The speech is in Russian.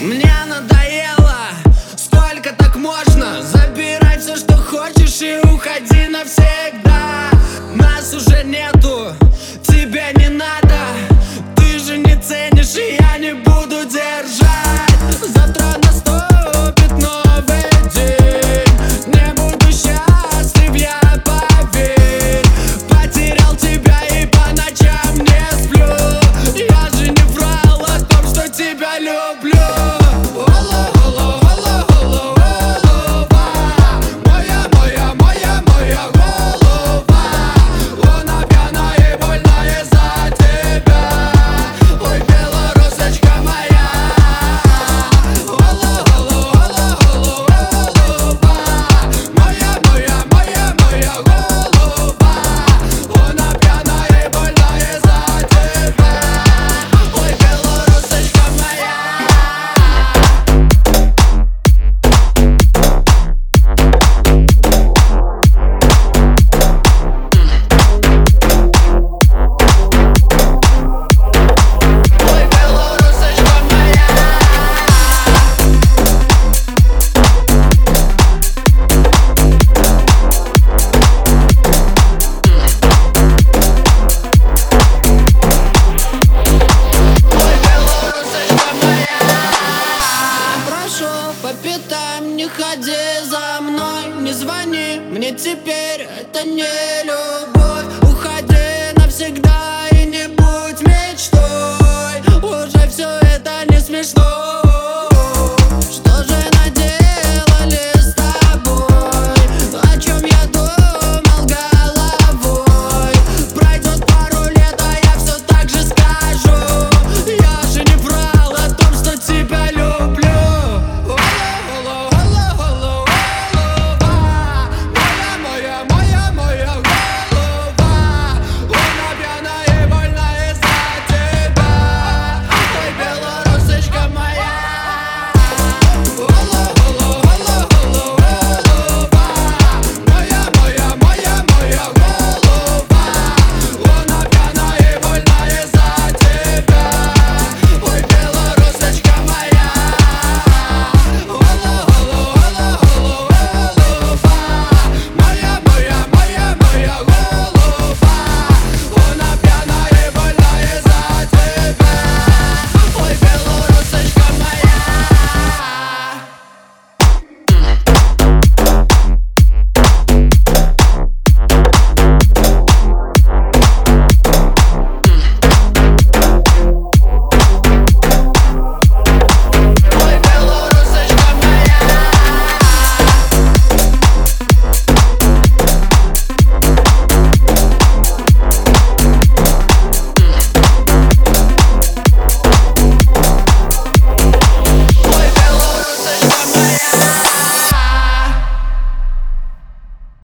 Мне надоело, сколько так можно забирать все, что хочешь, и уходи навсегда. Нас уже нету, тебе не надо. Ты же не ценишь, и я не буду держать. Завтра наступит новый день, не буду счастлив, я, поверь. Потерял тебя и по ночам не сплю. Я же не врал о том, что тебя люблю. По пятам не ходи за мной, не звони мне теперь, это не любовь. Уходи навсегда и не будь мечтой, уже все это не смешно.